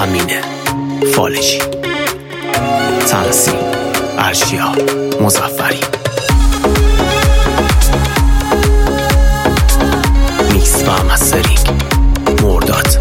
امینه فالجی، تنظیم ارشیا مظفری، میکس و مسترینگ مرداد.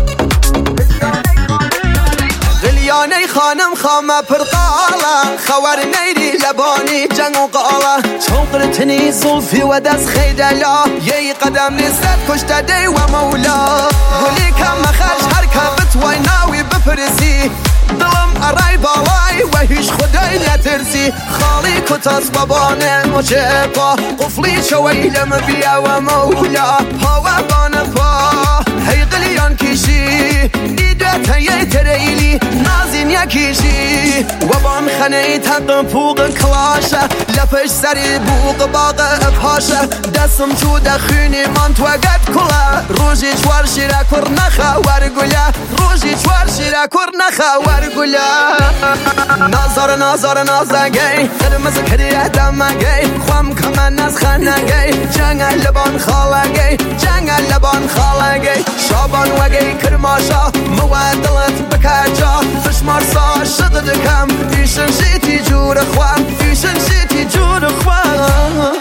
قلیانه خانم خامه پرقاله، خوار نیری لبانی جنگ و قاله، چونقرتنی زلفی و دست خیدلا، یه قدم نیزد کشته دی و مولا، گلی کم مخرج هر که بتوای ناوی بپرسی، دلم ارای بالای و هیچ خدای نترسی، خالی کتاس بابانه مچه پا، قفلی شوی لم بیا و مولا، پا و بانه پا، هی قلیان کشی دیده تیه تریلی، نازین یکیشی و بان خنه تق پوق کلاشه، لپش سری بوق باق پاشه، دستم تو دخونی من تو اگد کلا، روژی چوار شیره کر نخه ورگوله، روژی چوار شیره کر نخه ورگوله. نازار نازار نازگی قرمز کریه دمگی، خوام کمن از خنگی، جنگ لبان خالگی، جنگ لبان خالگی، شابان وگی کرماشا موادلت بکجا، فشمار سا شد دکم، ایشن جیتی جور خوام، ایشن جیتی جور خوام.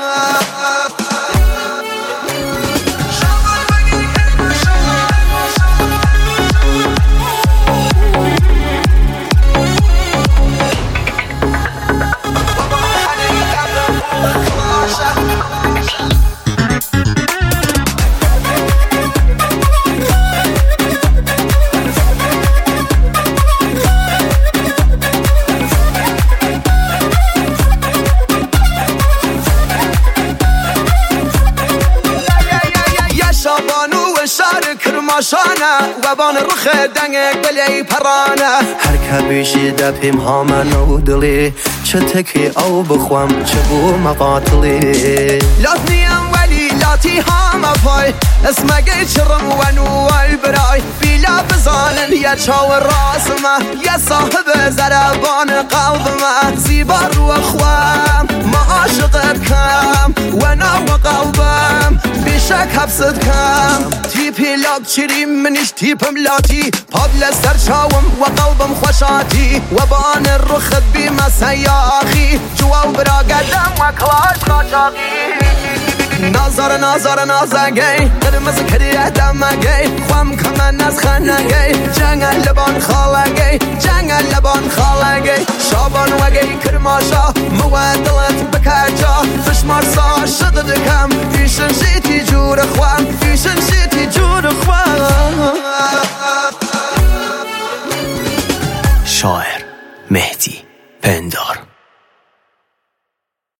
و بان رخ دنگ گلی پرانه، هر که بیشی دپیم هامن و دلی، چه تکی او بخوام چه بو مقاتلی، لاتنیم ولی لاتی هام پای، اسمگی چرم و نوال برای، بیلا بزانن یا چاو راسمه، یا صاحب زربان قلبمه، زیبا رو خوام ما عاشق کم و نو قلبم بیشک حبست کم، تیپی لاک چری منش تیپم لاتی، پابل سر چاوم و قلبم خوشاتی، و بان رخ بیم سیاخی، جوال برا قدم و کلاش قاچاقی. نازار نازار نازگی قرمز کریه دمگی، خوام کمن از خنگی، جنگ لبان خالگی، جنگ لبان خالگی، شابان وگی کرماشا موادلت بکجا، فشمار سا شد دکم، ایشن جیتی جور خوام، ایشن جیتی جور خوام. شاعر مهدی پندار.